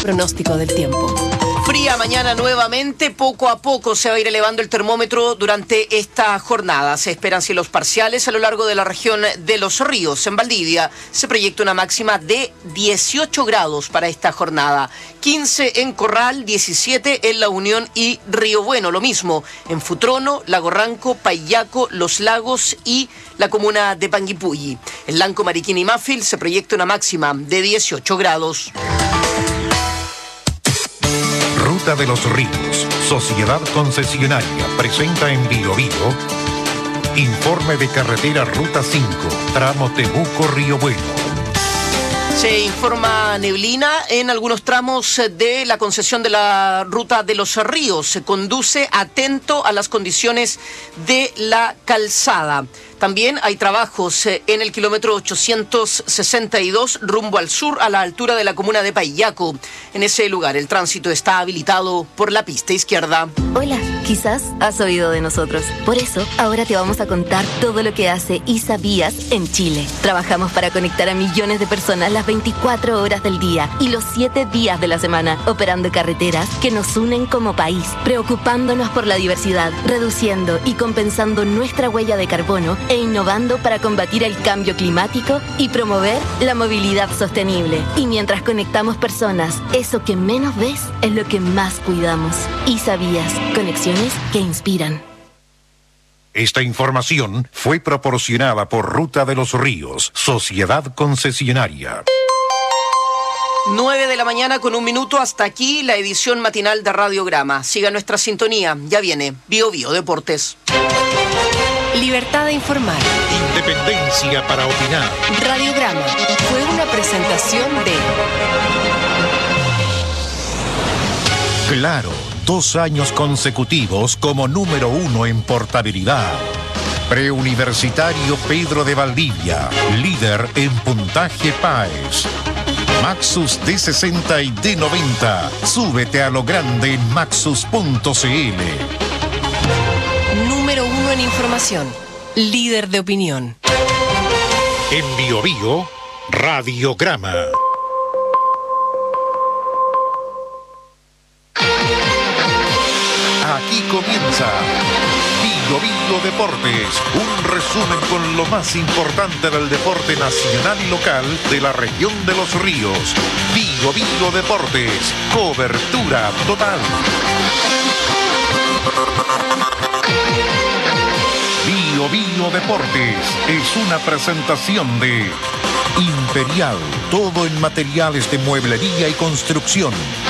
Pronóstico del tiempo. Fría mañana nuevamente, poco a poco se va a ir elevando el termómetro durante esta jornada. Se esperan cielos parciales a lo largo de la región de Los Ríos. En Valdivia se proyecta una máxima de 18 grados para esta jornada. 15 en Corral, 17 en La Unión y Río Bueno. Lo mismo en Futrono, Lago Ranco, Paillaco, Los Lagos y la comuna de Panguipulli. En Lanco, Mariquina y Mafil se proyecta una máxima de 18 grados. Ruta de los Ríos, Sociedad Concesionaria, presenta en Biobío informe de carretera Ruta 5, tramo Temuco-Río Bueno. Se informa neblina en algunos tramos de la concesión de la Ruta de los Ríos. Se conduce atento a las condiciones de la calzada. También hay trabajos en el kilómetro 862 rumbo al sur a la altura de la comuna de Paillaco. En ese lugar el tránsito está habilitado por la pista izquierda. Hola, quizás has oído de nosotros. Por eso, ahora te vamos a contar todo lo que hace ISA Vías en Chile. Trabajamos para conectar a millones de personas las 24 horas del día y los 7 días de la semana, operando carreteras que nos unen como país, preocupándonos por la diversidad, reduciendo y compensando nuestra huella de carbono e innovando para combatir el cambio climático y promover la movilidad sostenible. Y mientras conectamos personas, eso que menos ves es lo que más cuidamos. ISA Vías, conexiones que inspiran. Esta información fue proporcionada por Ruta de los Ríos, Sociedad Concesionaria. 9 de la mañana con 1 minuto. Hasta aquí la edición matinal de Radiograma. Siga nuestra sintonía. Ya viene Biobío Deportes. Libertad de informar. Independencia para opinar. Radiograma fue una presentación de Claro, 2 años consecutivos como número 1 en portabilidad. Preuniversitario Pedro de Valdivia, líder en puntaje PAES. Maxus D60 y D90. Súbete a lo grande en maxus.cl. número 1 en información. Líder de opinión. En Biobío, Radiograma. Aquí comienza Biobío Deportes, un resumen con lo más importante del deporte nacional y local de la región de Los Ríos. Biobío Deportes, cobertura total. Biobío Deportes es una presentación de Imperial, todo en materiales de mueblería y construcción.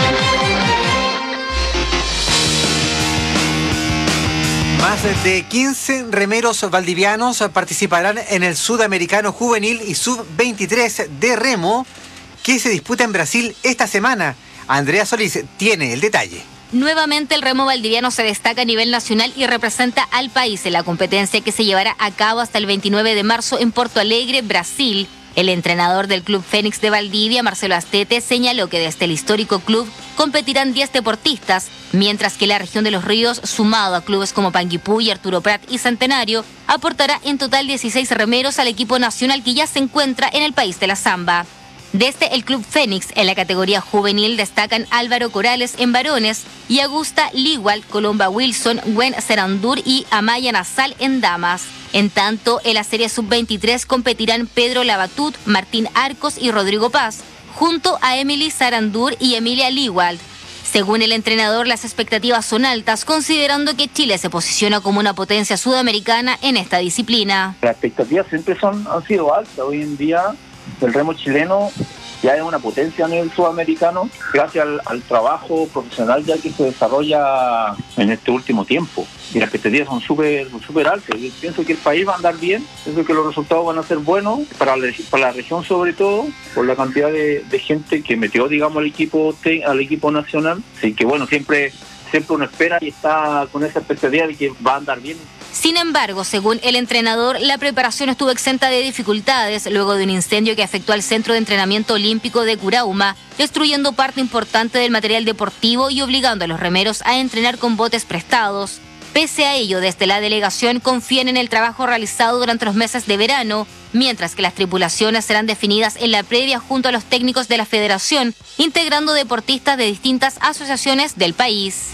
Más de 15 remeros valdivianos participarán en el Sudamericano Juvenil y Sub-23 de remo que se disputa en Brasil esta semana. Andrea Solís tiene el detalle. Nuevamente el remo valdiviano se destaca a nivel nacional y representa al país en la competencia que se llevará a cabo hasta el 29 de marzo en Porto Alegre, Brasil. El entrenador del Club Fénix de Valdivia, Marcelo Astete, señaló que desde el histórico club competirán 10 deportistas, mientras que la región de Los Ríos, sumado a clubes como Panguipulli, Arturo Prat y Centenario, aportará en total 16 remeros al equipo nacional que ya se encuentra en el país de la samba. Desde el Club Fénix, en la categoría juvenil, destacan Álvaro Corales en varones y Augusta Ligual, Colomba Wilson, Gwen Serandur y Amaya Nasal en damas. En tanto, en la serie sub-23 competirán Pedro Labatut, Martín Arcos y Rodrigo Paz, junto a Emily Sarandur y Emilia Ligual. Según el entrenador, las expectativas son altas, considerando que Chile se posiciona como una potencia sudamericana en esta disciplina. Las expectativas siempre han sido altas. Hoy en día el remo chileno ya es una potencia a nivel sudamericano gracias al trabajo profesional ya que se desarrolla en este último tiempo. Y las expectativas son súper altas. Yo pienso que el país va a andar bien, pienso que los resultados van a ser buenos para la región, sobre todo por la cantidad de gente que metió, digamos, al equipo nacional. Así que bueno, siempre uno espera y está con esa expectativa de que va a andar bien. Sin embargo, según el entrenador, la preparación estuvo exenta de dificultades luego de un incendio que afectó al Centro de Entrenamiento Olímpico de Curauma, destruyendo parte importante del material deportivo y obligando a los remeros a entrenar con botes prestados. Pese a ello, desde la delegación confían en el trabajo realizado durante los meses de verano, mientras que las tripulaciones serán definidas en la previa junto a los técnicos de la federación, integrando deportistas de distintas asociaciones del país.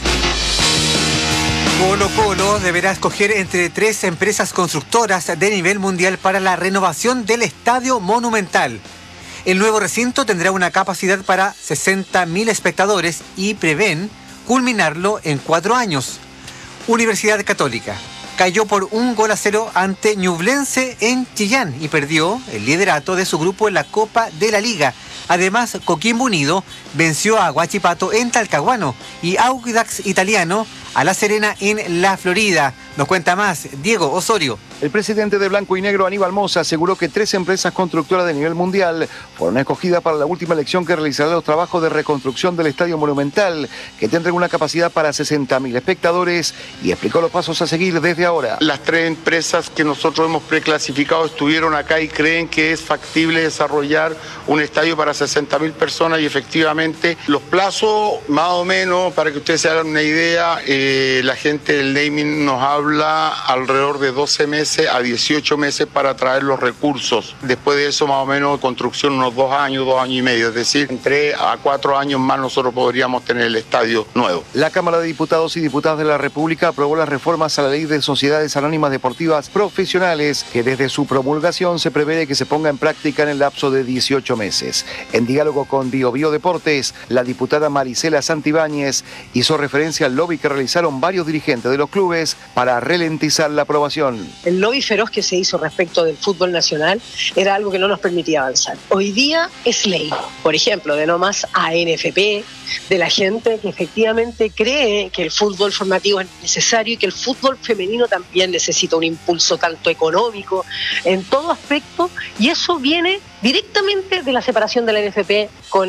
Colo-Colo deberá escoger entre 3 empresas constructoras de nivel mundial para la renovación del Estadio Monumental. El nuevo recinto tendrá una capacidad para 60.000 espectadores y prevén culminarlo en 4 años. Universidad Católica cayó por 1-0 ante Ñublense en Chillán y perdió el liderato de su grupo en la Copa de la Liga. Además, Coquimbo Unido venció a Huachipato en Talcahuano y Audax Italiano a La Serena en La Florida. Nos cuenta más Diego Osorio. El presidente de Blanco y Negro, Aníbal Mosa, aseguró que 3 empresas constructoras de nivel mundial fueron escogidas para la última elección que realizará los trabajos de reconstrucción del Estadio Monumental, que tendrá una capacidad para 60.000 espectadores, y explicó los pasos a seguir desde ahora. Las 3 empresas que nosotros hemos preclasificado estuvieron acá y creen que es factible desarrollar un estadio para 60.000 personas, y efectivamente los plazos, más o menos, para que ustedes se hagan una idea, la gente del naming nos habla alrededor de 12 meses a 18 meses para traer los recursos. Después de eso, más o menos, construcción unos 2 años, 2 años y medio. Es decir, en 3 a 4 años más nosotros podríamos tener el estadio nuevo. La Cámara de Diputados y Diputadas de la República aprobó las reformas a la Ley de Sociedades Anónimas Deportivas Profesionales, que desde su promulgación se prevé que se ponga en práctica en el lapso de 18 meses. En diálogo con Bio Deportes, la diputada Marisela Santibáñez hizo referencia al lobby que realizaron varios dirigentes de los clubes para ralentizar la aprobación. El lobby feroz que se hizo respecto del fútbol nacional era algo que no nos permitía avanzar. Hoy día es ley, por ejemplo, de no más ANFP, de la gente que efectivamente cree que el fútbol formativo es necesario y que el fútbol femenino también necesita un impulso tanto económico, en todo aspecto, y eso viene directamente de la separación de la NFP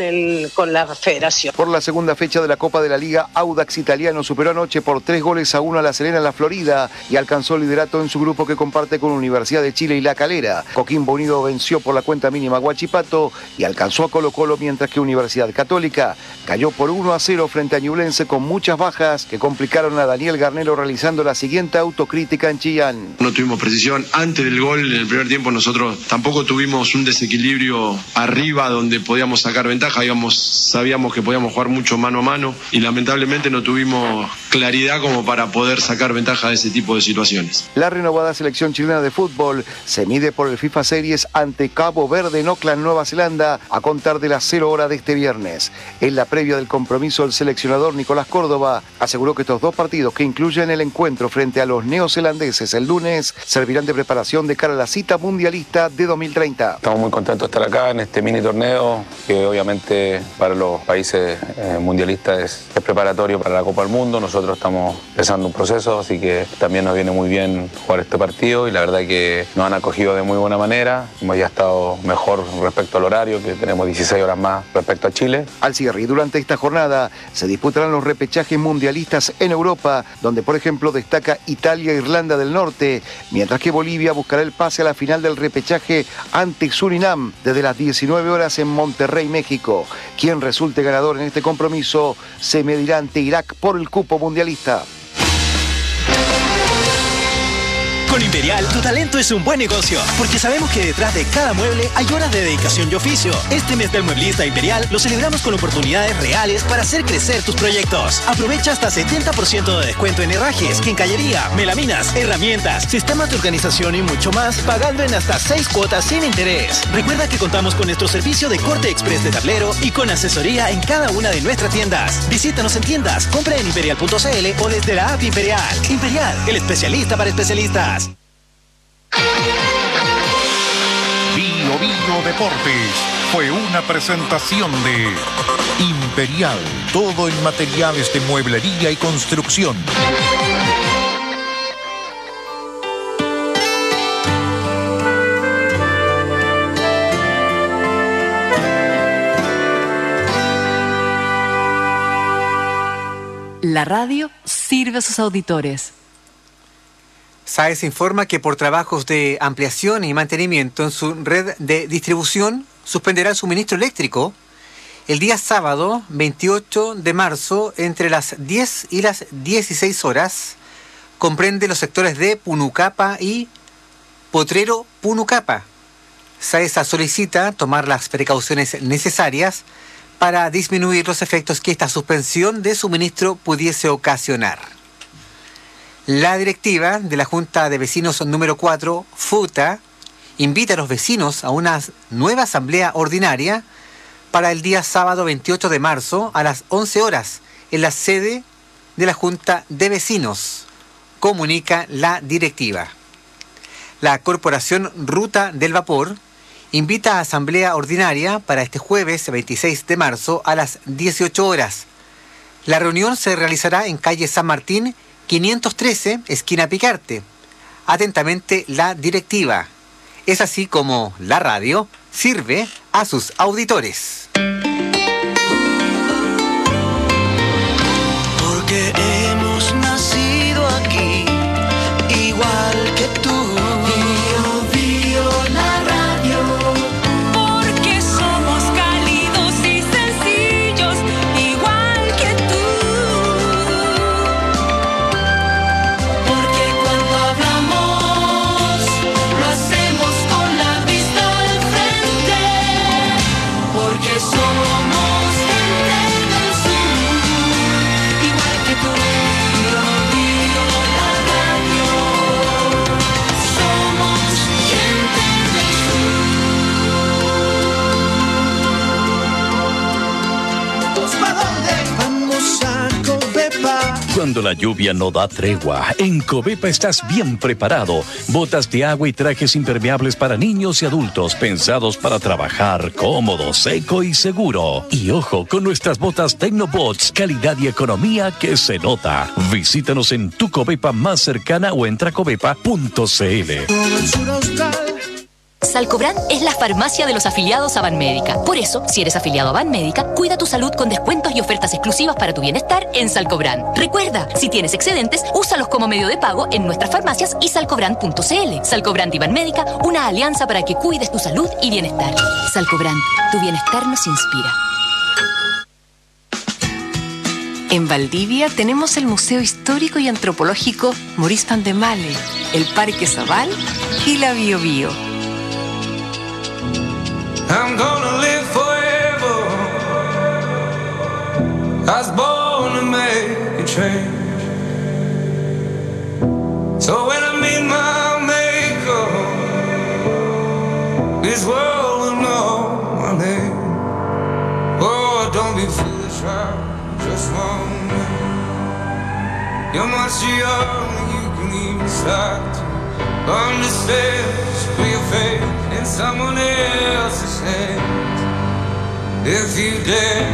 con la federación. Por la segunda fecha de la Copa de la Liga, Audax Italiano superó anoche por 3-1 a La Serena en La Florida y alcanzó el liderato en su grupo que comparte con Universidad de Chile y La Calera. Coquimbo Unido venció por la cuenta mínima a Huachipato y alcanzó a Colo-Colo, mientras que Universidad Católica cayó por 1-0 frente a Ñublense con muchas bajas que complicaron a Daniel Garnero realizando la siguiente autocrítica en Chillán. No tuvimos precisión antes del gol en el primer tiempo, nosotros tampoco tuvimos un desequilibrio arriba donde podíamos sacar ventaja, sabíamos que podíamos jugar mucho mano a mano y lamentablemente no tuvimos claridad como para poder sacar ventaja de ese tipo de situaciones. La renovada selección chilena de fútbol se mide por el FIFA Series ante Cabo Verde en Auckland, Nueva Zelanda, a contar de las 0 horas de este viernes. En la previa del compromiso, el seleccionador Nicolás Córdoba aseguró que estos 2 partidos, que incluyen el encuentro frente a los neozelandeses el lunes, servirán de preparación de cara a la cita mundialista de 2030. Estamos muy contentos de estar acá en este mini torneo, que obviamente para los países mundialistas es preparatorio para la Copa del Mundo. Nosotros estamos empezando un proceso, así que también nos viene muy bien jugar este partido, y la verdad que nos han acogido de muy buena manera. Hemos ya estado mejor respecto al horario, que tenemos 16 horas más respecto a Chile. Al cierre y durante esta jornada se disputarán los repechajes mundialistas en Europa, donde por ejemplo destaca Italia e Irlanda del Norte, mientras que Bolivia buscará el pase a la final del repechaje ante Surinam desde las 19 horas en Monterrey, México. Quien resulte ganador en este compromiso se medirá ante Irak por el cupo mundialista. Con Imperial, tu talento es un buen negocio, porque sabemos que detrás de cada mueble hay horas de dedicación y oficio. Este mes del mueblista Imperial lo celebramos con oportunidades reales para hacer crecer tus proyectos. Aprovecha hasta 70% de descuento en herrajes, quincallería, melaminas, herramientas, sistemas de organización y mucho más, pagando en hasta 6 cuotas sin interés. Recuerda que contamos con nuestro servicio de corte express de tablero y con asesoría en cada una de nuestras tiendas. Visítanos en tiendas, compra en imperial.cl o desde la app Imperial. Imperial, el especialista para especialistas. Bio Deportes fue una presentación de Imperial, todo en materiales de mueblería y construcción. La radio sirve a sus auditores. SAES informa que por trabajos de ampliación y mantenimiento en su red de distribución suspenderá el suministro eléctrico el día sábado 28 de marzo entre las 10 y las 16 horas. Comprende los sectores de Punucapa y Potrero Punucapa. SAESA solicita tomar las precauciones necesarias para disminuir los efectos que esta suspensión de suministro pudiese ocasionar. La directiva de la Junta de Vecinos número 4, FUTA, invita a los vecinos a una nueva asamblea ordinaria para el día sábado 28 de marzo a las 11 horas en la sede de la Junta de Vecinos, comunica la directiva. La Corporación Ruta del Vapor invita a asamblea ordinaria para este jueves 26 de marzo a las 18 horas. La reunión se realizará en calle San Martín, 513, esquina Picarte. Atentamente, la directiva. Es así como la radio sirve a sus auditores. Porque hemos nacido aquí, igual que tú. Cuando la lluvia no da tregua, en Covepa estás bien preparado. Botas de agua y trajes impermeables para niños y adultos, pensados para trabajar cómodo, seco y seguro. Y ojo, con nuestras botas Tecnobots, calidad y economía que se nota. Visítanos en tu Covepa más cercana o entra a covepa.cl. Salcobran es la farmacia de los afiliados a Banmédica. Por eso, si eres afiliado a Banmédica, cuida tu salud con descuentos y ofertas exclusivas para tu bienestar en Salcobran. Recuerda, si tienes excedentes, úsalos como medio de pago en nuestras farmacias y salcobran.cl. Salcobran y Banmédica, una alianza para que cuides tu salud y bienestar. Salcobran, tu bienestar nos inspira. En Valdivia tenemos el Museo Histórico y Antropológico Maurice Van de Male, el Parque Zabal y la Bio Bio. I'm gonna live forever. I was born to make a change. So when I meet my maker, this world will know my name. Oh, don't be foolish, I just want me. You're much younger, you can even start to understand. Put your faith in someone else's hands. If you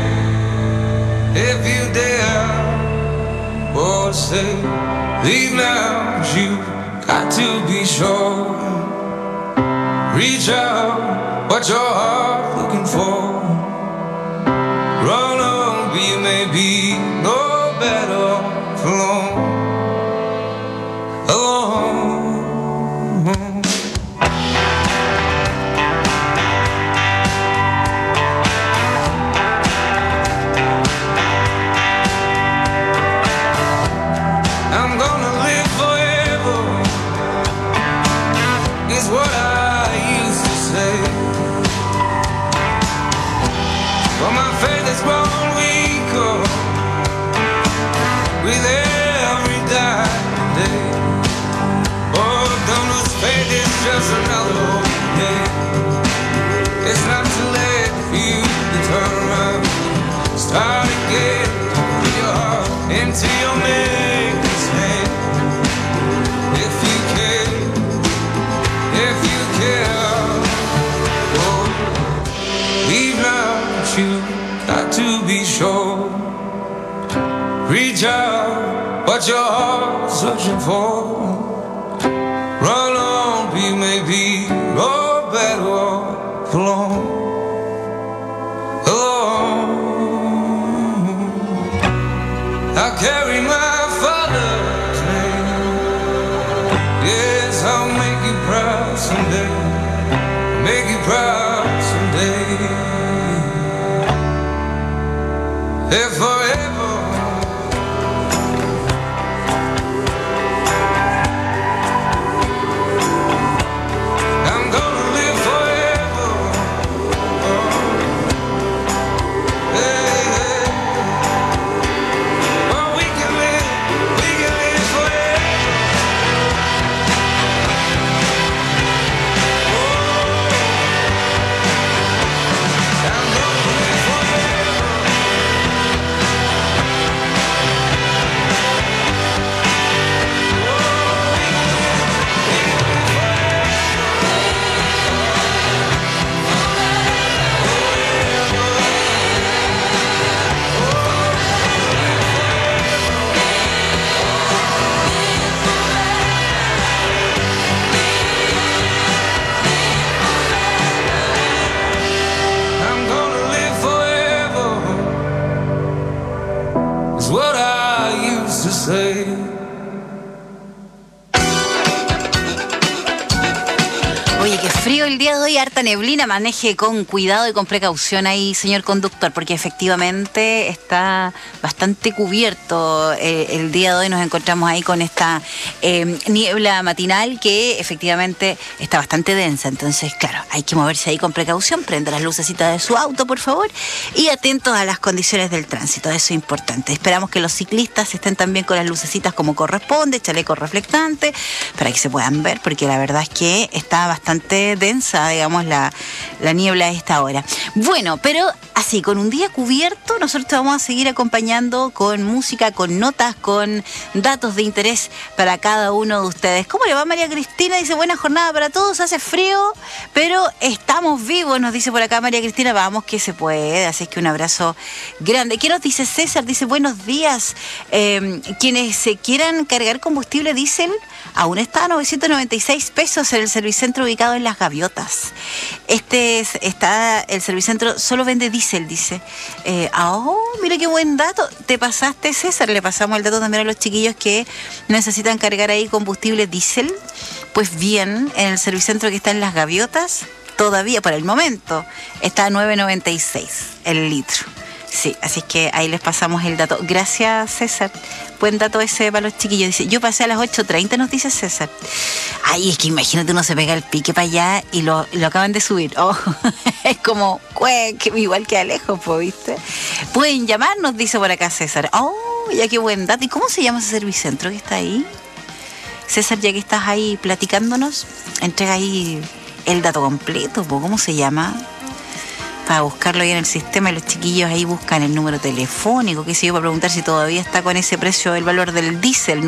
dare, or say, leave now, but you got to be sure. Reach out, what your heart looking for. Run on, but you may be no better off alone. Just another day. It's not too late for you to turn around, start again, put your heart into your maker's hand. If you care, oh, leave now, but you got to be sure. Reach out, what your heart's searching for. Run on, we may be no better off alone. I'll carry my father's name. Yes, I'll make you proud someday. Make you proud someday. If forever. I'm gonna live forever. say. Oye, qué frío el día de hoy, harta neblina, maneje con cuidado y con precaución ahí, señor conductor, porque efectivamente está bastante cubierto. El día de hoy nos encontramos ahí con esta niebla matinal que efectivamente está bastante densa, entonces claro, hay que moverse ahí con precaución, prenda las lucecitas de su auto, por favor, y atentos a las condiciones del tránsito, eso es importante. Esperamos que los ciclistas estén también con las lucecitas como corresponde, chaleco reflectante, para que se puedan ver, porque la verdad es que está bastante densa, digamos, la niebla a esta hora. Bueno, pero así, con un día cubierto, nosotros te vamos a seguir acompañando con música, con notas, con datos de interés para cada uno de ustedes. ¿Cómo le va, María Cristina? Dice, buena jornada para todos, hace frío, pero estamos vivos, nos dice por acá María Cristina, vamos que se puede, así es que un abrazo grande. ¿Qué nos dice César? Dice, buenos días, quienes se quieran cargar combustible diésel, aún está a 996 pesos en el servicentro ubicado en Las Gaviotas. Está el servicentro, solo vende diésel, dice. Mira qué buen dato. Te pasaste, César. Le pasamos el dato también a los chiquillos que necesitan cargar ahí combustible diésel. Pues bien, en el servicentro que está en Las Gaviotas, todavía, por el momento, está a 9.96 el litro. Sí, así es que ahí les pasamos el dato. Gracias, César. Buen dato ese para los chiquillos. Dice, yo pasé a las 8:30, nos dice César. Ay, es que imagínate, uno se pega el pique para allá y lo acaban de subir. Oh, es como, igual que Alejo, ¿viste? Pueden llamarnos, dice por acá César. Oh, ya qué buen dato. ¿Y cómo se llama ese servicentro que está ahí? César, ya que estás ahí platicándonos, entrega ahí el dato completo, ¿cómo se llama? Para buscarlo ahí en el sistema, y los chiquillos ahí buscan el número telefónico, qué sé yo, para preguntar si todavía está con ese precio el valor del diésel,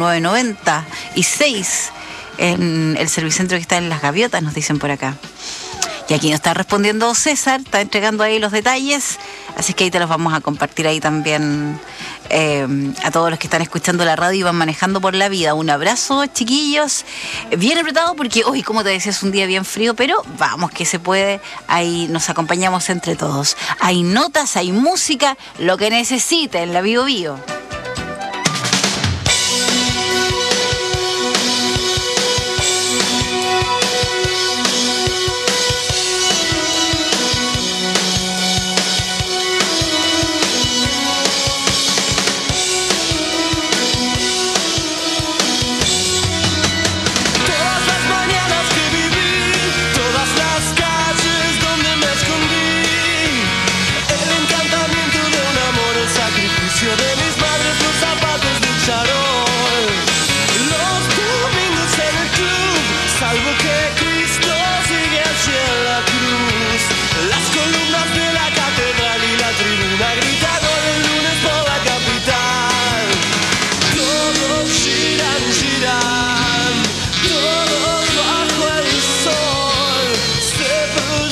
9.96 en el servicentro que está en Las Gaviotas, nos dicen por acá. Y aquí nos está respondiendo César, está entregando ahí los detalles, así que ahí te los vamos a compartir ahí también a todos los que están escuchando la radio y van manejando por la vida. Un abrazo, chiquillos, bien apretado porque hoy, como te decía, es un día bien frío, pero vamos que se puede, ahí nos acompañamos entre todos. Hay notas, hay música, lo que necesite en la Bio Bio.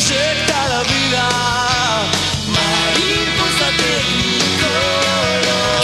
Mariposa Tecnicolor.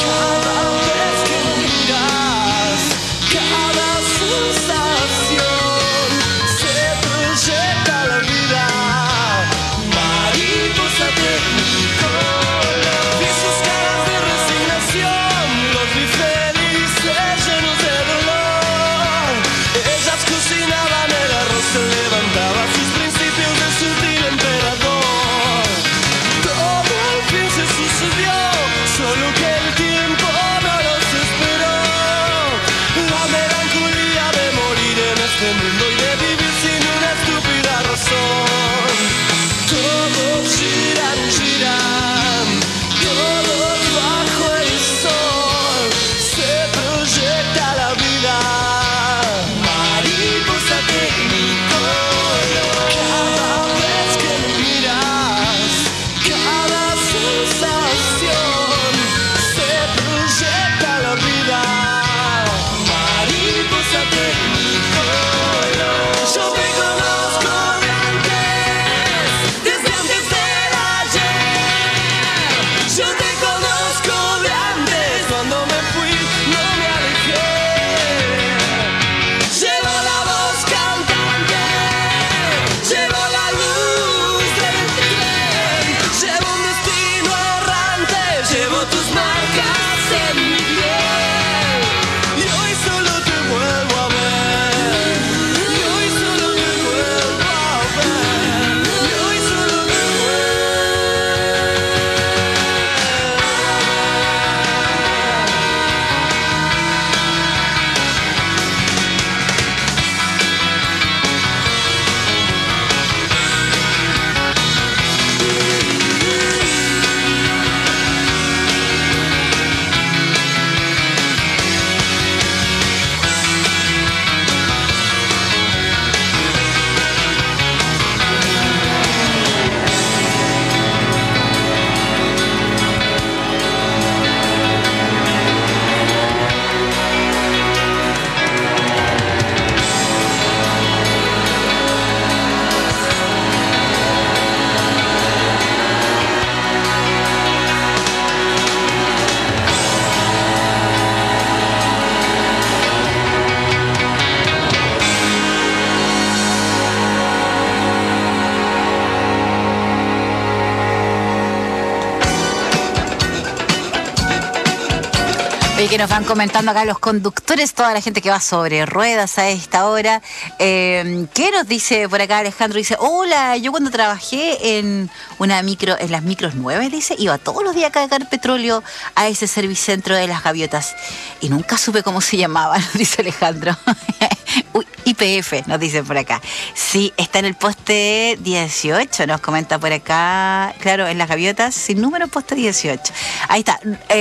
Oye, que nos van comentando acá los conductores, toda la gente que va sobre ruedas a esta hora. ¿Qué nos dice por acá Alejandro? Dice, hola, yo cuando trabajé en una micro, en las micros 9, dice, iba todos los días a cargar petróleo a ese servicentro de las Gaviotas. Y nunca supe cómo se llamaba, nos dice Alejandro. Uy, YPF, nos dicen por acá. Sí, está en el poste 18, nos comenta por acá. Claro, en las Gaviotas, sin número, poste 18. Ahí está.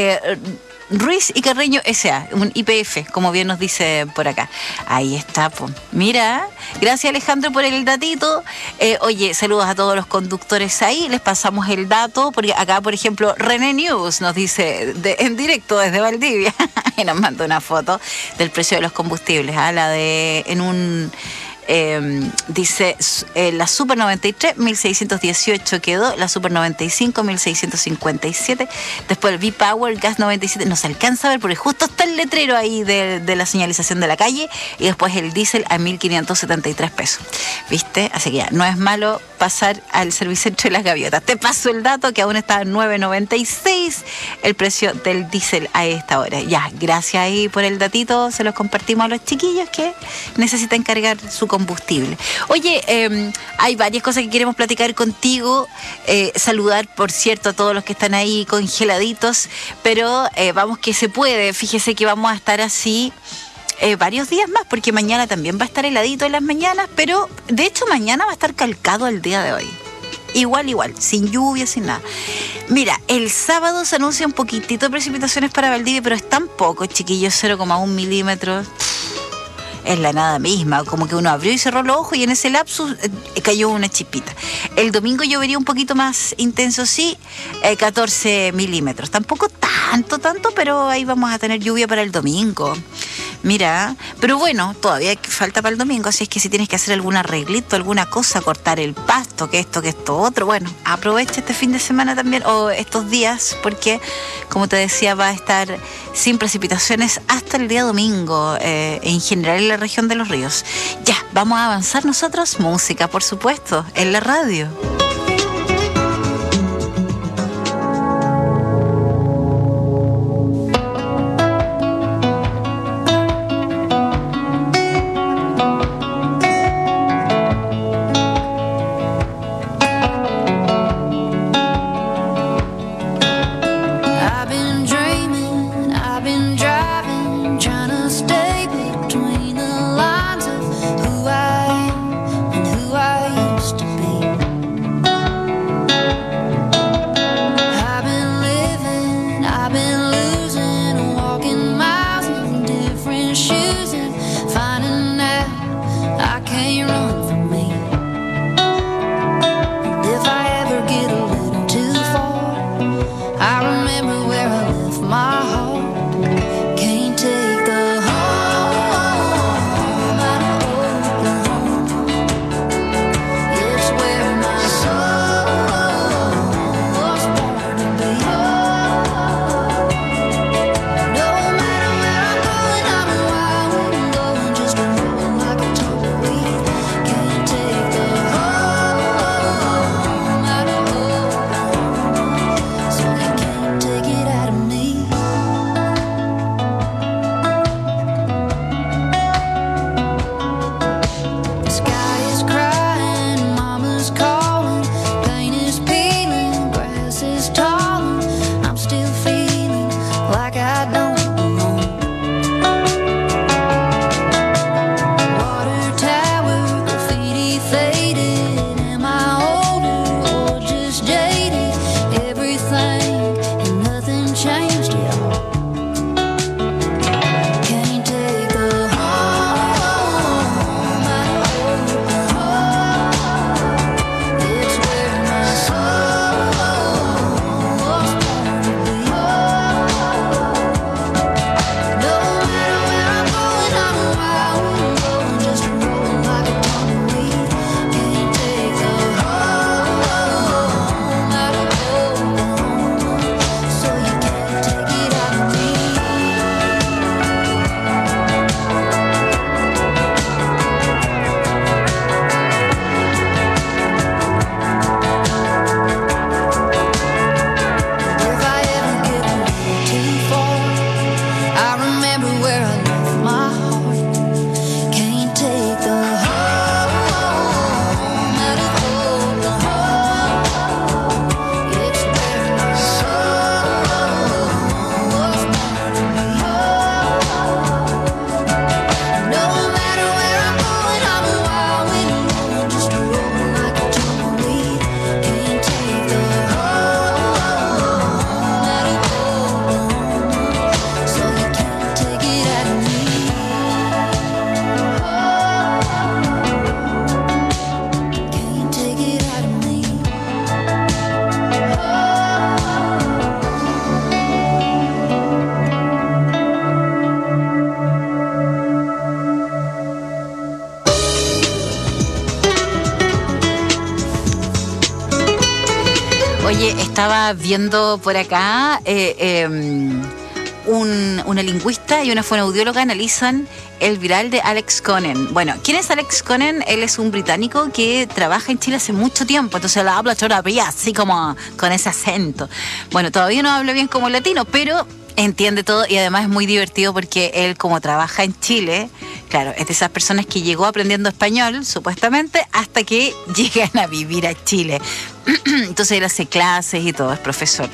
Ruiz y Carreño S.A., un YPF, como bien nos dice por acá. Ahí está, pues. Mira, gracias Alejandro por el datito. Oye, saludos a todos los conductores ahí. Les pasamos el dato, porque acá, por ejemplo, René News nos dice en directo desde Valdivia y nos manda una foto del precio de los combustibles. La de en un... dice la Super 93 1618 quedó, la Super 95 1657, después el V-Power Gas 97 no se alcanza a ver porque justo está el letrero ahí de la señalización de la calle, y después el diésel a 1573 pesos, ¿viste? Así que ya, no es malo pasar al servicentro de las Gaviotas. Te paso el dato que aún está a 9.96 el precio del diésel a esta hora. Ya, gracias ahí por el datito, se los compartimos a los chiquillos que necesitan cargar su combustible. Oye, hay varias cosas que queremos platicar contigo, saludar, por cierto, a todos los que están ahí congeladitos, pero vamos que se puede. Fíjese que vamos a estar así varios días más, porque mañana también va a estar heladito en las mañanas, pero de hecho mañana va a estar calcado al día de hoy. Igual, sin lluvia, sin nada. Mira, el sábado se anuncia un poquitito de precipitaciones para Valdivia, pero es tan poco, chiquillos, 0,1 milímetros. Es la nada misma, como que uno abrió y cerró los ojos y en ese lapsus cayó una chispita. El domingo llovería un poquito más intenso, sí, 14 milímetros. Tampoco tanto, pero ahí vamos a tener lluvia para el domingo. Mira, pero bueno, todavía falta para el domingo, así es que si tienes que hacer algún arreglito, alguna cosa, cortar el pasto, que esto otro, bueno, aprovecha este fin de semana también, o estos días, porque, como te decía, va a estar sin precipitaciones hasta el día domingo, en general en la región de Los Ríos. Ya, vamos a avanzar nosotros, música, por supuesto, en la radio. estaba viendo por acá, una lingüista y una fonoaudióloga analizan el viral de Alex Conen. Bueno, ¿quién es Alex Conen? Él es un británico que trabaja en Chile hace mucho tiempo, entonces la habla todavía así como con ese acento. Bueno, todavía no habla bien como latino, pero entiende todo y además es muy divertido porque él, como trabaja en Chile, claro, es de esas personas que llegó aprendiendo español, supuestamente, hasta que llegan a vivir a Chile. Entonces él hace clases y todo, es profesor.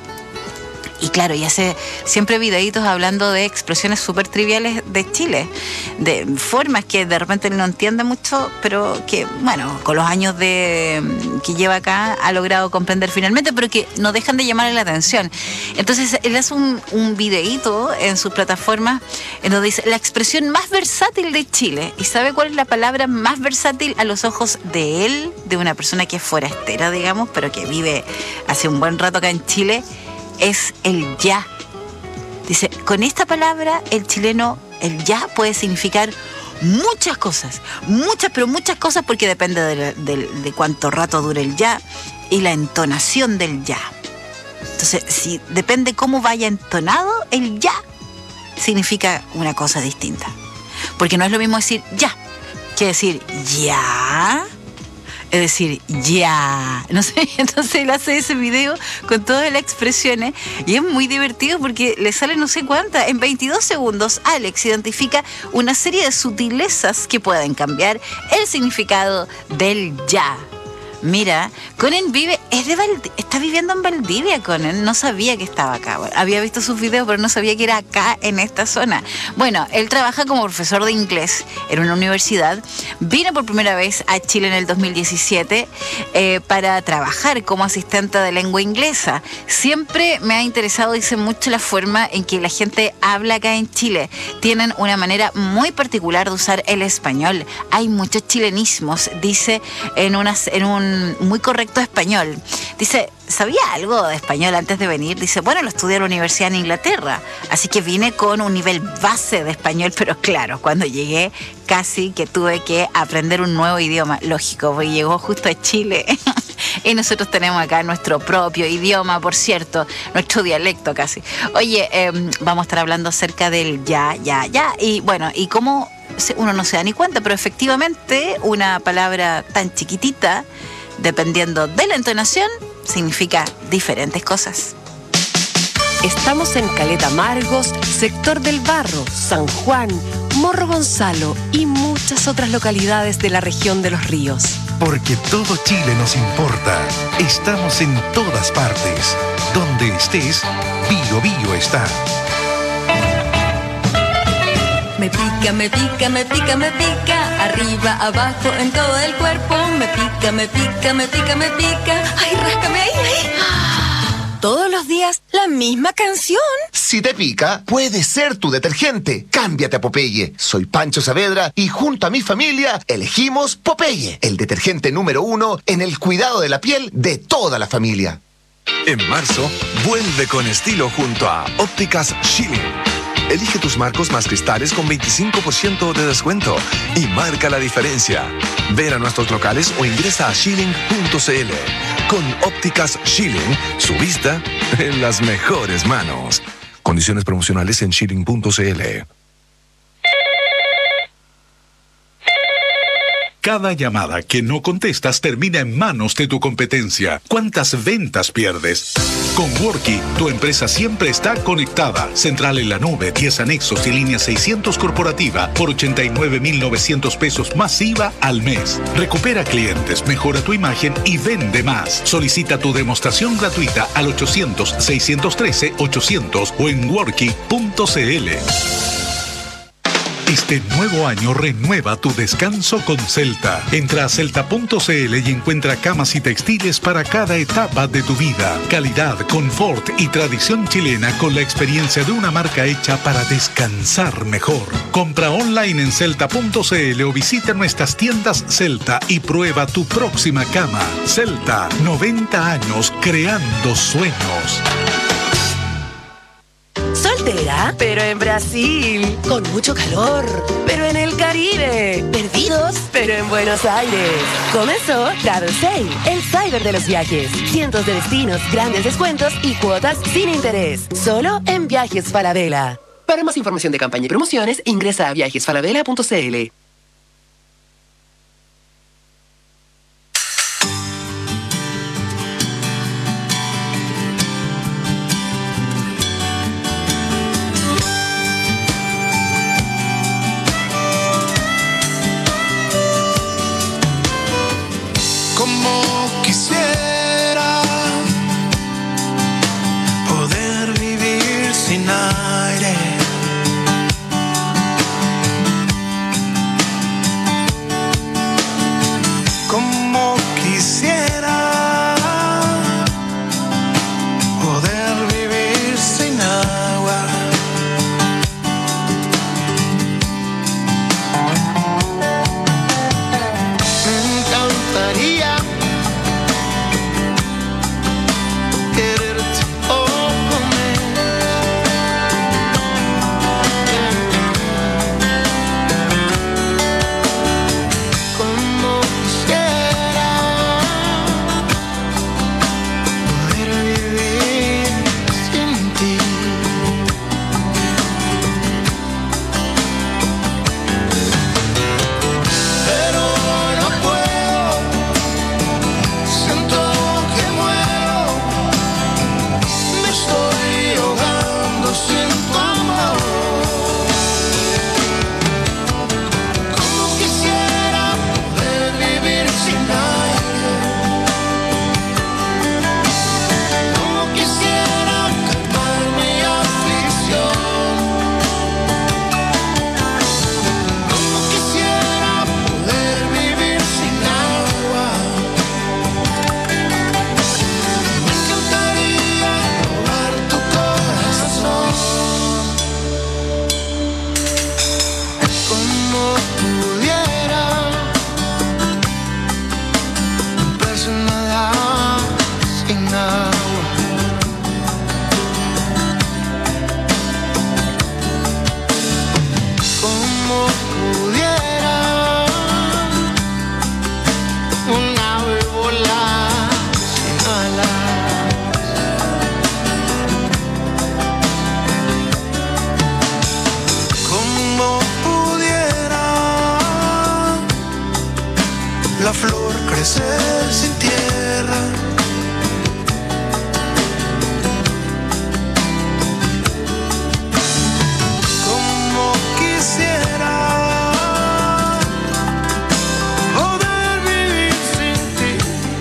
Y claro, y hace siempre videitos hablando de expresiones súper triviales de Chile, de formas que de repente él no entiende mucho, pero que, bueno, con los años que lleva acá ha logrado comprender finalmente, pero que no dejan de llamarle la atención. Entonces, él hace un videíto en sus plataformas en donde dice, la expresión más versátil de Chile. ¿Y sabe cuál es la palabra más versátil a los ojos de él, de una persona que es forastera, digamos, pero que vive hace un buen rato acá en Chile? Es el ya. Dice, con esta palabra el chileno, el ya puede significar muchas cosas, pero muchas cosas, porque depende de cuánto rato dure el ya y la entonación del ya. Entonces, si depende cómo vaya entonado, el ya significa una cosa distinta. Porque no es lo mismo decir ya que decir ya. Es decir, ya, no sé, entonces él hace ese video con todas las expresiones y es muy divertido porque le sale no sé cuántas. En 22 segundos, Alex identifica una serie de sutilezas que pueden cambiar el significado del ya. Mira, Conen está viviendo en Valdivia, Conen. No sabía que estaba acá. Bueno, había visto sus videos, pero no sabía que era acá, en esta zona. Bueno, él trabaja como profesor de inglés en una universidad. Vino por primera vez a Chile en el 2017 para trabajar como asistente de lengua inglesa. Siempre me ha interesado, dice, mucho la forma en que la gente habla acá en Chile. Tienen una manera muy particular de usar el español. Hay muchos chilenismos, dice, en un muy correcto español. Dice, ¿sabía algo de español antes de venir? Dice, bueno, lo estudié en la universidad en Inglaterra, así que vine con un nivel base de español, pero claro, cuando llegué casi que tuve que aprender un nuevo idioma, lógico, porque llegó justo a Chile y nosotros tenemos acá nuestro propio idioma, por cierto, nuestro dialecto casi. Oye, vamos a estar hablando acerca del ya, y bueno, y cómo uno no se da ni cuenta, pero efectivamente una palabra tan chiquitita, dependiendo de la entonación, significa diferentes cosas. Estamos en Caleta Margos, Sector del Barro, San Juan, Morro Gonzalo y muchas otras localidades de la región de Los Ríos. Porque todo Chile nos importa. Estamos en todas partes. Donde estés, Bio Bio está. Me pica, me pica, me pica, me pica, arriba, abajo, en todo el cuerpo. Me pica, me pica, me pica, me pica. Ay, ráscame ahí, ahí. Todos los días, la misma canción. Si te pica, puede ser tu detergente. Cámbiate a Popeye. Soy Pancho Saavedra y junto a mi familia elegimos Popeye, el detergente número 1 en el cuidado de la piel de toda la familia. En marzo, vuelve con estilo junto a Ópticas Schilling. Elige tus marcos más cristales con 25% de descuento y marca la diferencia. Ven a nuestros locales o ingresa a Schilling.cl. Con Ópticas Schilling, su vista en las mejores manos. Condiciones promocionales en Schilling.cl. Cada llamada que no contestas termina en manos de tu competencia. ¿Cuántas ventas pierdes? Con Worky, tu empresa siempre está conectada. Central en la nube, 10 anexos y línea 600 corporativa por 89.900 pesos más IVA al mes. Recupera clientes, mejora tu imagen y vende más. Solicita tu demostración gratuita al 800-613-800 o en worky.cl. Este nuevo año renueva tu descanso con Celta. Entra a celta.cl y encuentra camas y textiles para cada etapa de tu vida. Calidad, confort y tradición chilena con la experiencia de una marca hecha para descansar mejor. Compra online en celta.cl o visita nuestras tiendas Celta y prueba tu próxima cama. Celta, 90 años creando sueños. Soltera, Favela, pero en Brasil. Con mucho calor, pero en el Caribe. Perdidos, pero en Buenos Aires. Comenzó Travel Sale, el cyber de los viajes. Cientos de destinos, grandes descuentos y cuotas sin interés. Solo en Viajes Falabella. Para más información de campaña y promociones, ingresa a viajesfalabella.cl. La flor crecer sin tierra. Como quisiera poder vivir sin ti.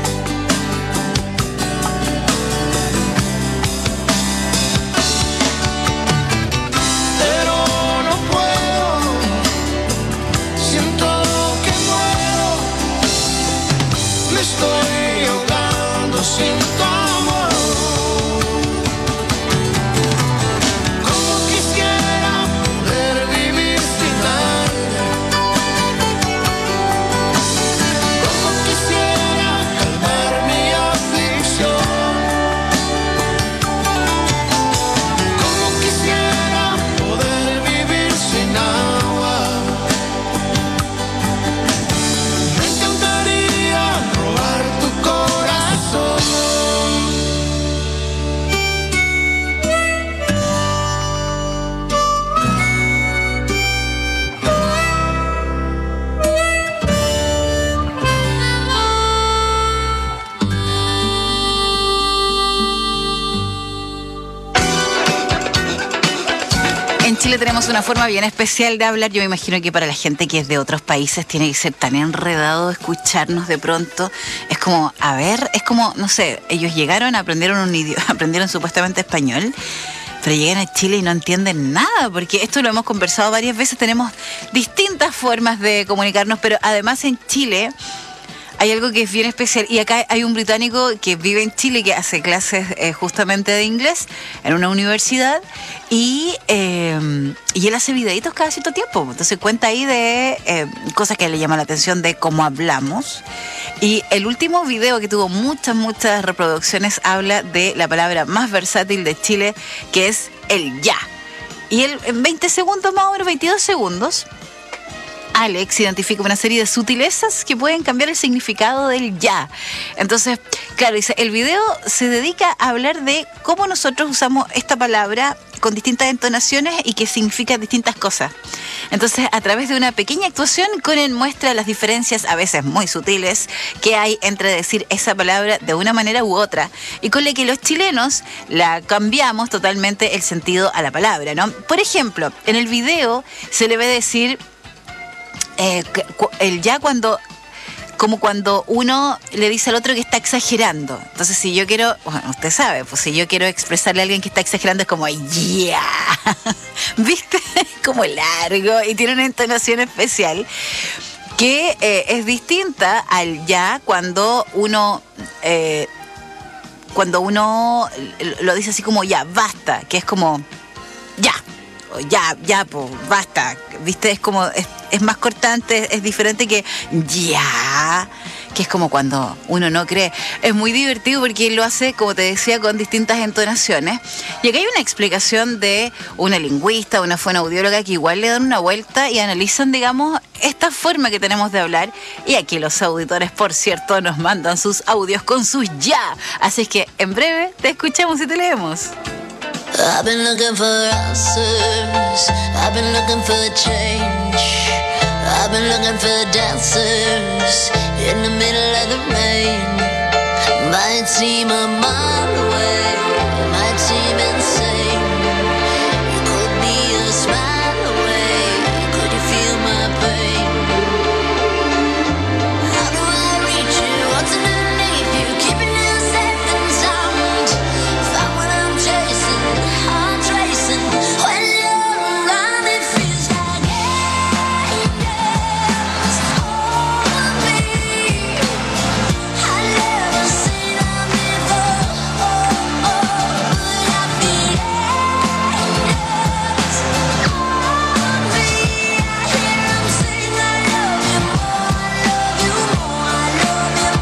Pero no puedo, siento que muero. Me estoy ahogando sin tu amor. Como quisiera poder vivir sin aire. Como quisiera calmar mi aflicción. Como quisiera poder vivir sin agua. Me encantaría robar tu corazón. En Chile tenemos una forma bien especial de hablar. Yo me imagino que para la gente que es de otros países tiene que ser tan enredado escucharnos de pronto. Es como, a ver, es como, no sé, ellos llegaron, aprendieron un idioma, aprendieron supuestamente español, pero llegan a Chile y no entienden nada, porque esto lo hemos conversado varias veces. Tenemos distintas formas de comunicarnos, pero además en Chile hay algo que es bien especial. Y acá hay un británico que vive en Chile, que hace clases justamente de inglés en una universidad. Y él hace videitos cada cierto tiempo. Entonces cuenta ahí de cosas que le llaman la atención de cómo hablamos. Y el último video, que tuvo muchas reproducciones, habla de la palabra más versátil de Chile, que es el ya. Y él, en 20 segundos más o menos, 22 segundos, Alex identifica una serie de sutilezas que pueden cambiar el significado del ya. Entonces, claro, dice, el video se dedica a hablar de cómo nosotros usamos esta palabra con distintas entonaciones y que significa distintas cosas. Entonces, a través de una pequeña actuación, Conan muestra las diferencias, a veces muy sutiles, que hay entre decir esa palabra de una manera u otra, y con la que los chilenos la cambiamos totalmente el sentido a la palabra, ¿no? Por ejemplo, en el video se le ve decir el ya cuando, como cuando uno le dice al otro que está exagerando. Entonces, si yo quiero, bueno, usted sabe, pues si yo quiero expresarle a alguien que está exagerando, es como ya, ¿viste? Como largo y tiene una entonación especial que es distinta al ya cuando uno lo dice así como ya, basta, que es como ya, pues, basta, ¿viste? Es como, es más cortante, es diferente que ya, que es como cuando uno no cree. Es muy divertido porque él lo hace, como te decía, con distintas entonaciones. Y acá hay una explicación de una lingüista, una fonoaudióloga, que igual le dan una vuelta y analizan, digamos, esta forma que tenemos de hablar. Y aquí los auditores, por cierto, nos mandan sus audios con sus ya. Así es que, en breve, te escuchamos y te leemos. I've been looking for answers. I've been looking for the change. I've been looking for the dancers in the middle of the rain. Might seem a mile away, might seem insane. You could be a smile away. Could you feel my pain? How do I reach you? What's underneath you? Keeping you safe and sound. Find what I'm chasing. When you're around, it feels like it's all me. I never seen them before, but I feel it's all me. I hear them sing, I love you more, I love you more, I love you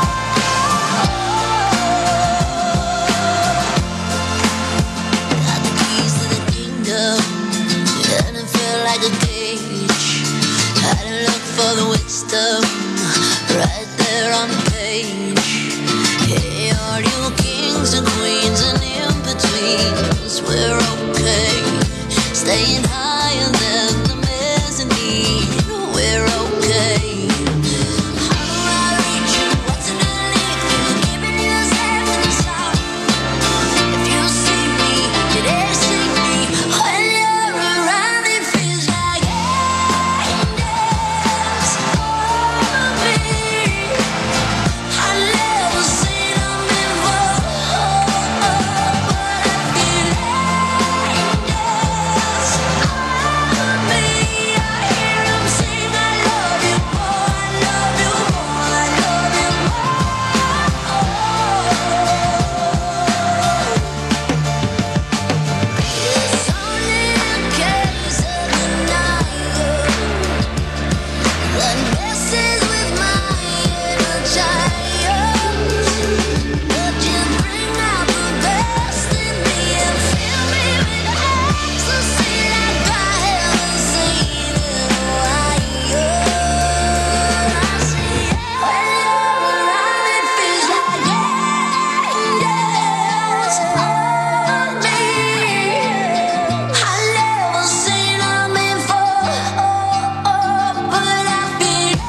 more. Got the keys to the kingdom, and it felt like a cage. Had to look for the wisdom right there on the page. Hey, all you kings and queens and in-betweens, we're okay. Staying higher than the mezzanine, we're okay. How do I reach you? What's underneath you? Keeping you safe and sound. If you see me, you dare see me. When you're around, it feels like it's all me. I never seen them before, but I feel it's all me. I hear them sing, I love you more, I love you more, I love you more. It's only a case of denial that messes with my inner child. But you bring out the best in me and fill me with ecstasy like I haven't seen in a while. I see when you're around, it feels like it's all me. I never seen them before, but I feel it's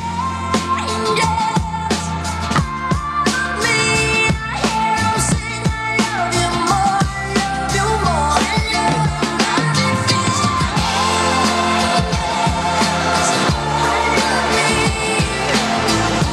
all me. I hear them sing, I love you more, I love you more. When you're around, it feels like it's all me.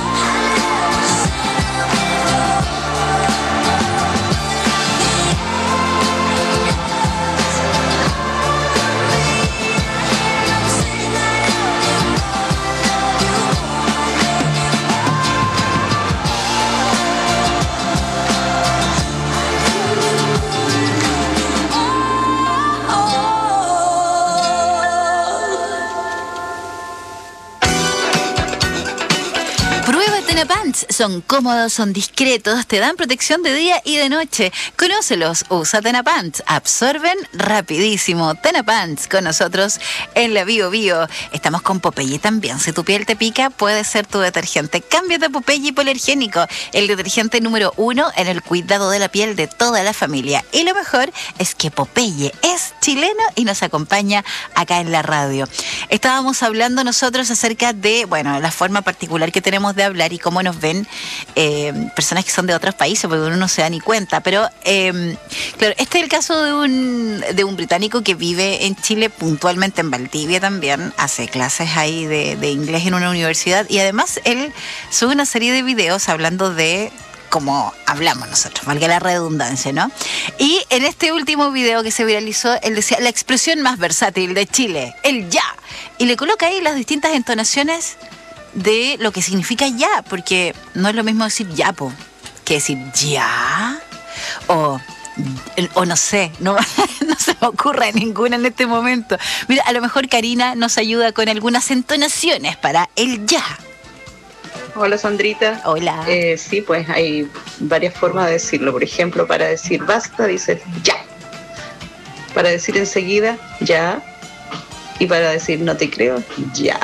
Prueba Tenapan, Pants son cómodos, son discretos, te dan protección de día y de noche. Conócelos, usa Tena Pants, absorben rapidísimo. Tena Pants con nosotros en la Bio Bio. Estamos con Popeye también. Si tu piel te pica, puede ser tu detergente. Cámbiate a Popeye Hipoalergénico, el detergente número 1 en el cuidado de la piel de toda la familia. Y lo mejor es que Popeye es chileno y nos acompaña acá en la radio. Estábamos hablando nosotros acerca de, bueno, la forma particular que tenemos de hablar y cómo nos ven personas que son de otros países, porque uno no se da ni cuenta. Pero, claro, este es el caso de un británico que vive en Chile, puntualmente en Valdivia también, hace clases ahí de inglés en una universidad, y además él sube una serie de videos hablando de como hablamos nosotros, valga la redundancia, ¿no? Y en este último video que se viralizó, él decía la expresión más versátil de Chile, el ya. Y le coloca ahí las distintas entonaciones de lo que significa ya, porque no es lo mismo decir ya, que decir ya, o no sé, no se me ocurre ninguna en este momento. Mira, a lo mejor Karina nos ayuda con algunas entonaciones para el ya. Hola Sandrita. Hola. Sí, pues hay varias formas de decirlo. Por ejemplo, para decir basta dices ya. Para decir enseguida, ya. Y para decir no te creo, ya.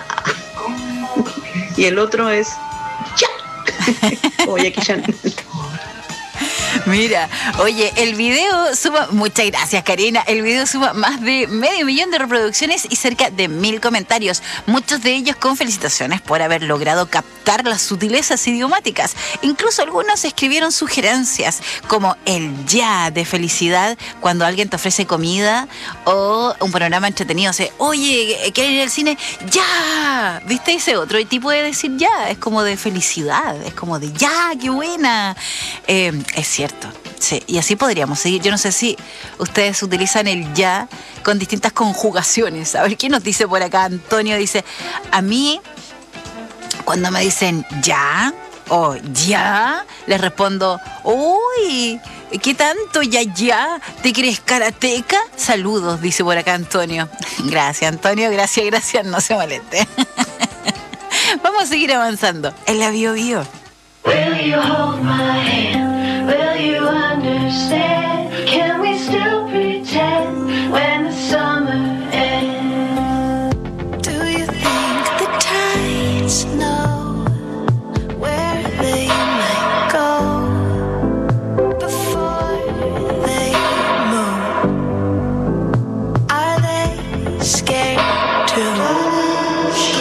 Y el otro es ya. Como Jackie Chan. Mira, oye, el video suma, muchas gracias Karina, el video suma más de 500,000 de reproducciones y cerca de 1.000 comentarios, muchos de ellos con felicitaciones por haber logrado captar las sutilezas idiomáticas. Incluso algunos escribieron sugerencias como el ya de felicidad cuando alguien te ofrece comida o un programa entretenido. O sea, oye, ¿quieres ir al cine? ¡Ya! ¿Viste ese otro tipo de decir ya? Es como de felicidad, es como de ya, qué buena. Es cierto. Sí, y así podríamos seguir. Yo no sé si ustedes utilizan el ya con distintas conjugaciones. A ver, ¿qué nos dice por acá? Antonio dice, a mí, cuando me dicen ya o ya, les respondo, uy, ¿qué tanto ya? ¿Te crees karateca? Saludos, dice por acá Antonio. Gracias, Antonio, gracias, no se moleste. Vamos a seguir avanzando en la Bio Bio. Will you hold my hand? Will you understand? Can we still pretend when the summer ends? Do you think the tides know where they might go before they move? Are they scared to watch?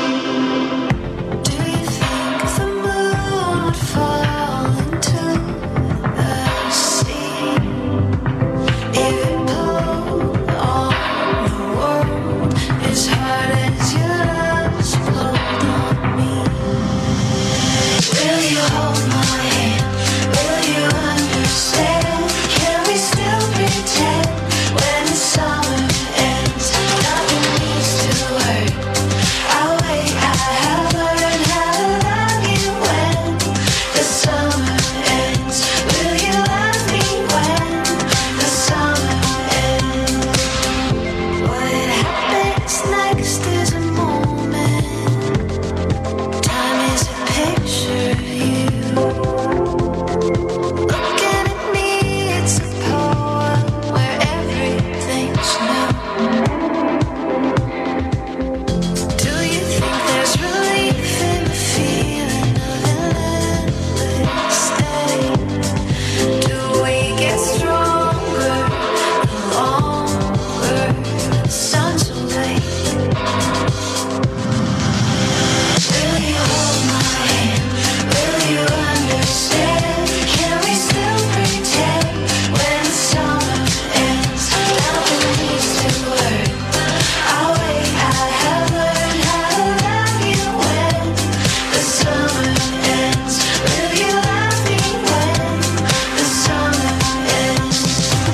Do you think the moon would fall into the sea if it pulled on the world as hard as your love's pulled on me? Will you hold my hand? Will you understand? Can we still pretend when the summer ends? Nothing needs to hurt. I'll wait. I have learned how to love you when the summer ends. Will you love me when the summer ends? What happens next is a moment. Time is a picture of you. Looking at me, it's a poem where everything's new. Do you think there's relief in the feeling of an endless day? Do we get stronger the longer the sun's away? Will you hold my hand? Will you understand? Can we still pretend when the summer ends? Nothing needs to hurt. I'll wait. I have learned how to love you when the summer ends. Will you love me when the summer ends?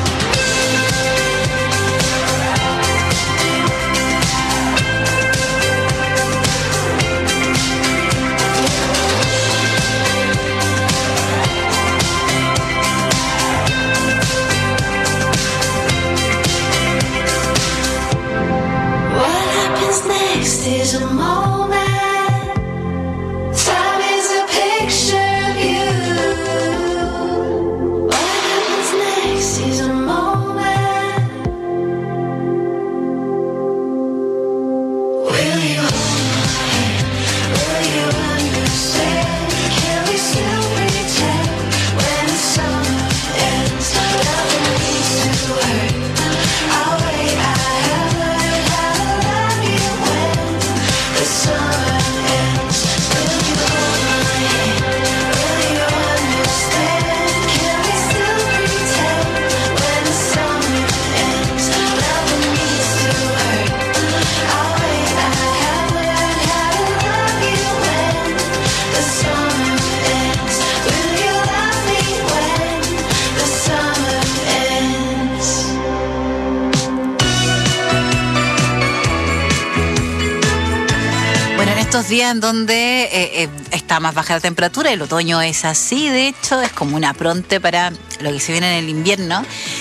What happens next is a moment. Time is a picture estos días en donde está más baja la temperatura, el otoño es así, de hecho, es como un apronte para lo que se viene en el invierno.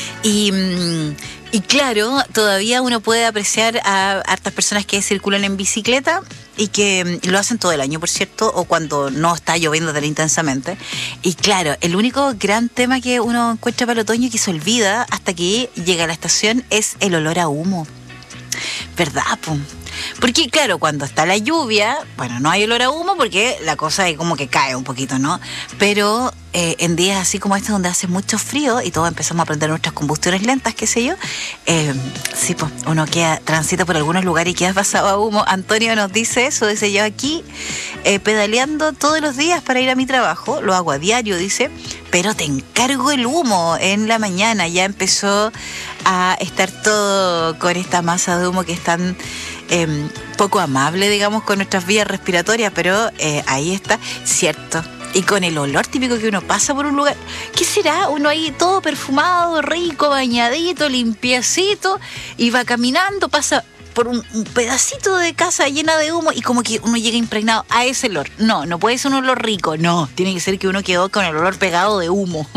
Y claro, todavía uno puede apreciar a hartas personas que circulan en bicicleta y que lo hacen todo el año, por cierto, o cuando no está lloviendo tan intensamente. Y claro, el único gran tema que uno encuentra para el otoño y que se olvida hasta que llega a la estación es el olor a humo. ¿Verdad, po? Porque claro, cuando está la lluvia, bueno, no hay olor a humo porque la cosa ahí como que cae un poquito, ¿no? Pero en días así como este donde hace mucho frío y todos empezamos a prender nuestras combustiones lentas, qué sé yo, sí, pues uno transita por algunos lugares y queda pasado a humo. Antonio nos dice eso, dice: yo aquí pedaleando todos los días para ir a mi trabajo, lo hago a diario, dice, pero te encargo el humo en la mañana. Ya empezó a estar todo con esta masa de humo que es tan poco amable, digamos, con nuestras vías respiratorias, pero ahí está, cierto. Y con el olor típico que uno pasa por un lugar, ¿qué será? Uno ahí todo perfumado, rico, bañadito, limpiecito, y va caminando, pasa por un pedacito de casa llena de humo y como que uno llega impregnado a ese olor. No puede ser un olor rico, no, tiene que ser que uno quedó con el olor pegado de humo.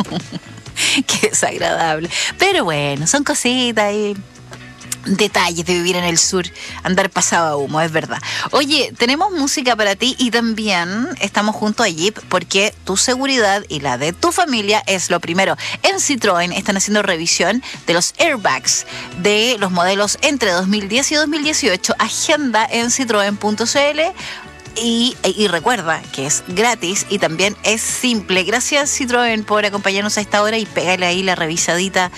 Qué desagradable. Pero bueno, son cositas y detalles de vivir en el sur, andar pasado a humo, es verdad. Oye, tenemos música para ti y también estamos junto a Jeep porque tu seguridad y la de tu familia es lo primero. En Citroën están haciendo revisión de los airbags de los modelos entre 2010 y 2018. Agenda en citroen.cl. Y recuerda que es gratis y también es simple. Gracias, Citroën, por acompañarnos a esta hora y pégale ahí la revisadita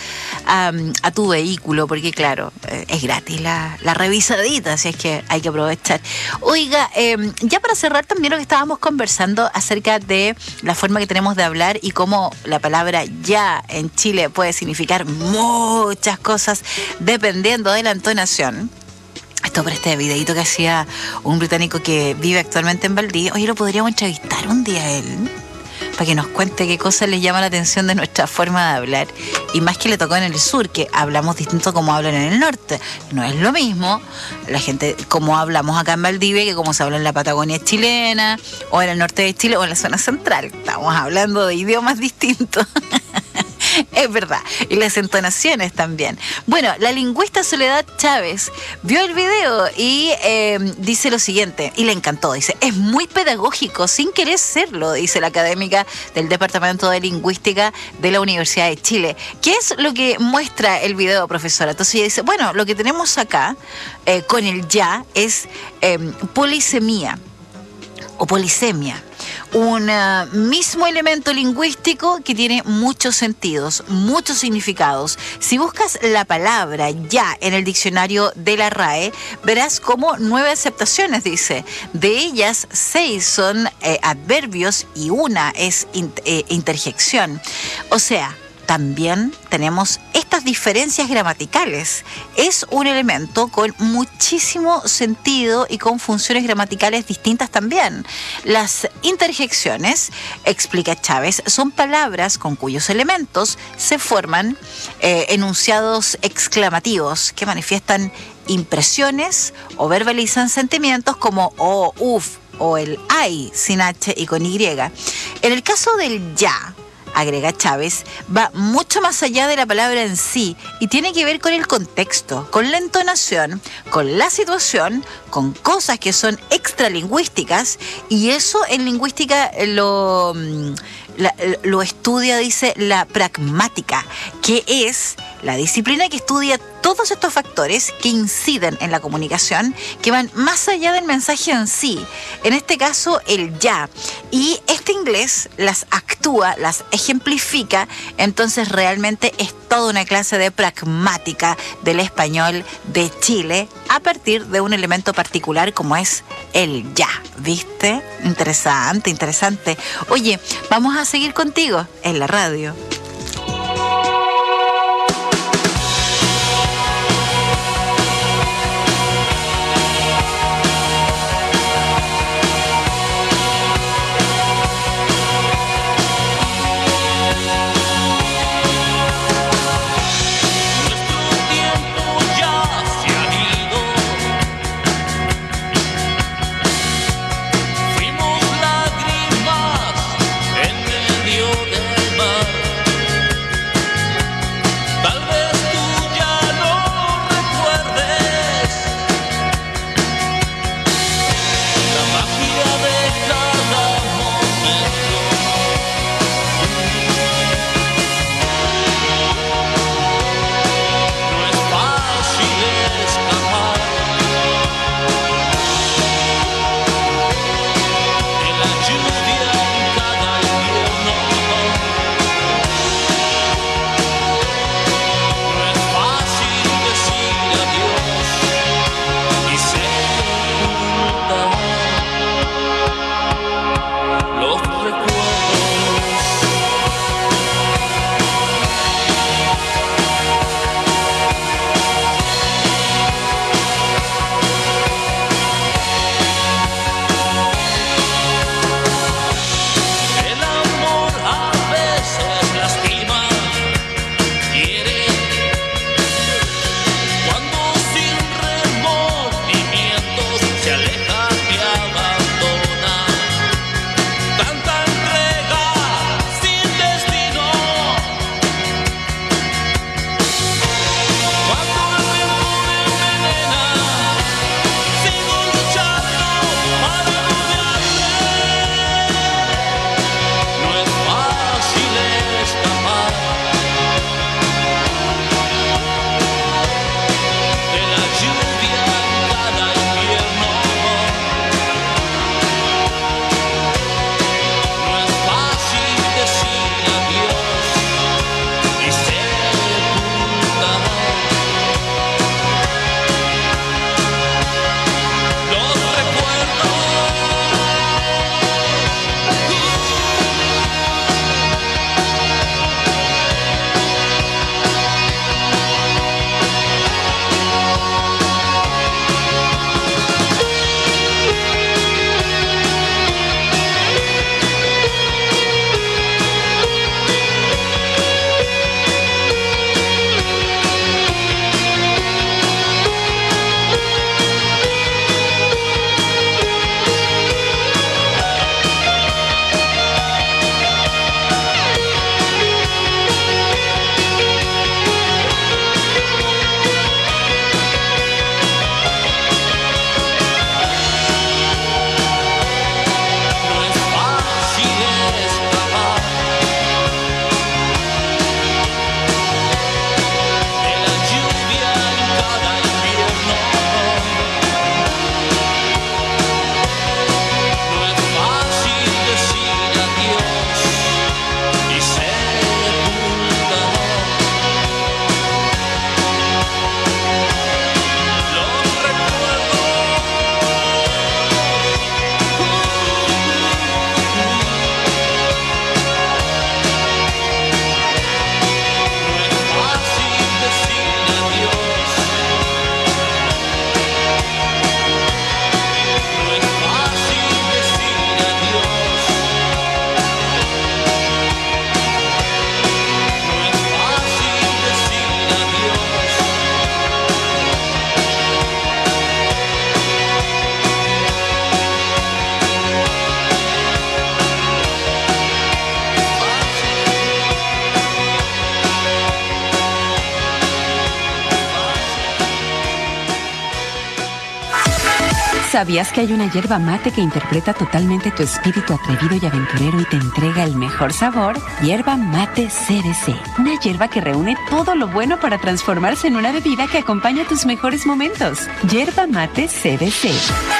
a tu vehículo, porque claro, es gratis la revisadita, así es que hay que aprovechar. Oiga, ya para cerrar también lo que estábamos conversando acerca de la forma que tenemos de hablar y cómo la palabra ya en Chile puede significar muchas cosas dependiendo de la entonación. Esto por este videito que hacía un británico que vive actualmente en Valdivia. Oye, lo podríamos entrevistar un día a él para que nos cuente qué cosas le llama la atención de nuestra forma de hablar. Y más que le tocó en el sur, que hablamos distinto como hablan en el norte. No es lo mismo la gente como hablamos acá en Valdivia que como se habla en la Patagonia chilena, o en el norte de Chile, o en la zona central. Estamos hablando de idiomas distintos. Es verdad, y las entonaciones también. Bueno, la lingüista Soledad Chávez vio el video y dice lo siguiente, y le encantó, dice: es muy pedagógico, sin querer serlo, dice la académica del Departamento de Lingüística de la Universidad de Chile. ¿Qué es lo que muestra el video, profesora? Entonces ella dice, bueno, lo que tenemos acá con el ya es polisemia o polisemia. Un mismo elemento lingüístico que tiene muchos sentidos, muchos significados. Si buscas la palabra ya en el diccionario de la RAE, verás como 9 aceptaciones, dice. De ellas, 6 son adverbios y una es interjección. O sea, también tenemos estas diferencias gramaticales. Es un elemento con muchísimo sentido y con funciones gramaticales distintas también. Las interjecciones, explica Chávez, son palabras con cuyos elementos se forman enunciados exclamativos que manifiestan impresiones o verbalizan sentimientos como o, uf, o el ay sin H y con Y. En el caso del ya, agrega Chávez, va mucho más allá de la palabra en sí y tiene que ver con el contexto, con la entonación, con la situación, con cosas que son extralingüísticas, y eso en lingüística lo estudia, dice, la pragmática, que es la disciplina que estudia todos estos factores que inciden en la comunicación, que van más allá del mensaje en sí, en este caso el ya, y este inglés las actúa, las ejemplifica. Entonces realmente es toda una clase de pragmática del español de Chile a partir de un elemento particular como es el ya, ¿viste? Interesante, interesante. Oye, vamos a seguir contigo en la radio. ¿Sabías que hay una hierba mate que interpreta totalmente tu espíritu atrevido y aventurero y te entrega el mejor sabor? Hierba mate CBC. Una hierba que reúne todo lo bueno para transformarse en una bebida que acompaña tus mejores momentos. Hierba mate CBC.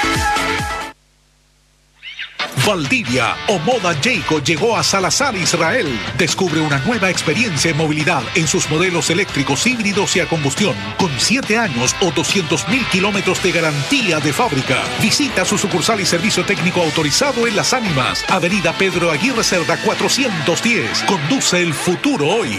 Valdivia o Moda Jayco llegó a Salazar, Israel. Descubre una nueva experiencia en movilidad en sus modelos eléctricos, híbridos y a combustión, con 7 años o 200.000 kilómetros de garantía de fábrica. Visita su sucursal y servicio técnico autorizado en Las Ánimas, Avenida Pedro Aguirre Cerda 410. Conduce el futuro hoy.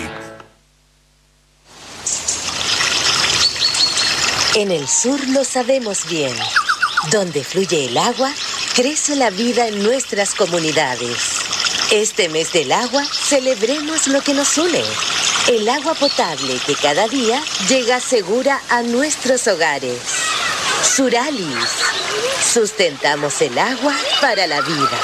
En el sur lo sabemos bien. Donde fluye el agua, crece la vida en nuestras comunidades. Este mes del agua, celebremos lo que nos une. El agua potable que cada día llega segura a nuestros hogares. Suralis. Sustentamos el agua para la vida.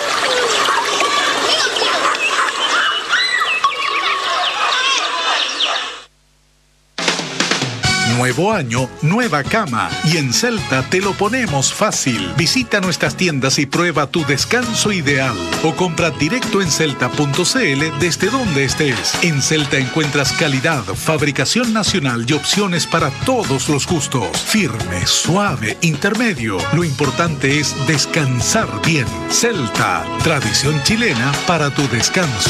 Nuevo año, nueva cama. Y en Celta te lo ponemos fácil. Visita nuestras tiendas y prueba tu descanso ideal. O compra directo en celta.cl desde donde estés. En Celta encuentras calidad, fabricación nacional y opciones para todos los gustos. Firme, suave, intermedio. Lo importante es descansar bien. Celta, tradición chilena para tu descanso.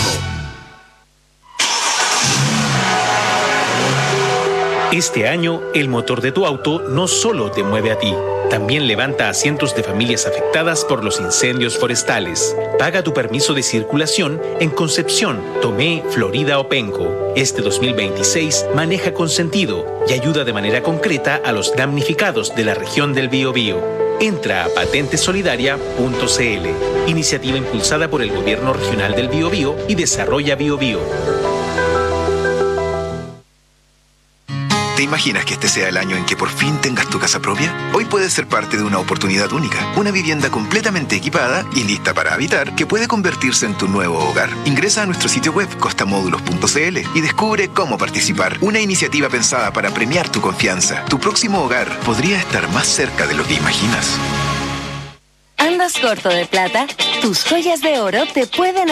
Este año, el motor de tu auto no solo te mueve a ti, también levanta a cientos de familias afectadas por los incendios forestales. Paga tu permiso de circulación en Concepción, Tomé, Florida o Penco. Este 2026 maneja con sentido y ayuda de manera concreta a los damnificados de la región del Biobío. Entra a patentesolidaria.cl, iniciativa impulsada por el Gobierno Regional del Biobío y Desarrolla Biobío. ¿Te imaginas que este sea el año en que por fin tengas tu casa propia? Hoy puedes ser parte de una oportunidad única, una vivienda completamente equipada y lista para habitar que puede convertirse en tu nuevo hogar. Ingresa a nuestro sitio web costamódulos.cl y descubre cómo participar. Una iniciativa pensada para premiar tu confianza. Tu próximo hogar podría estar más cerca de lo que imaginas. ¿Andas corto de plata? Tus joyas de oro te pueden